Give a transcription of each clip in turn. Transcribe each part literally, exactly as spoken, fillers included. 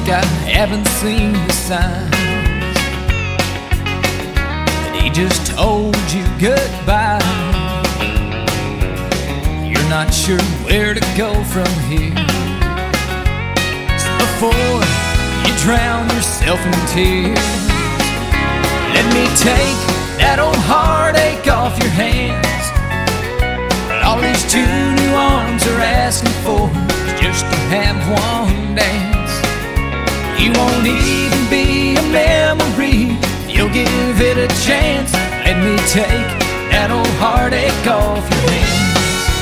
I haven't seen the signs that he just told you goodbye. You're not sure where to go from here. So before you drown yourself in tears, let me take that old heartache off your hands. All these two new arms are asking for is just to have one dance. You won't even be a memory, you'll give it a chance. Let me take that old heartache off your hands.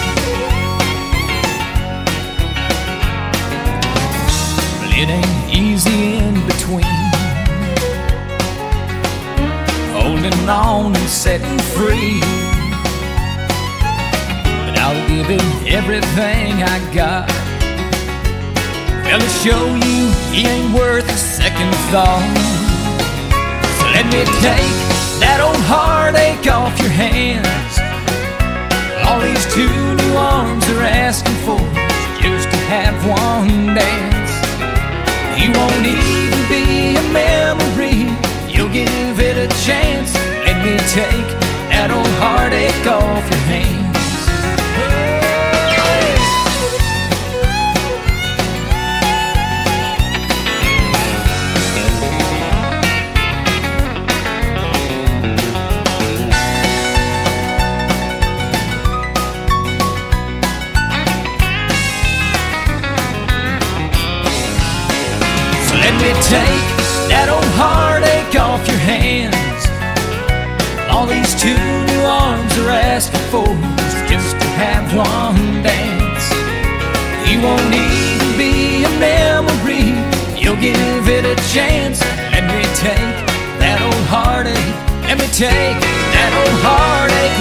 Well, it ain't easy in between, holding on and setting free. But I'll give it everything I got. Well, to show you he ain't worth a second thought. So let me take that old heartache off your hands. All these two new arms are asking for just to have one dance. You won't even be a memory, you'll give it a chance. Let me take that old heartache off your hands. Let me take that old heartache off your hands. All these two new arms are asking for is just to have one dance. You won't even be a memory, you'll give it a chance. Let me take that old heartache. Let me take that old heartache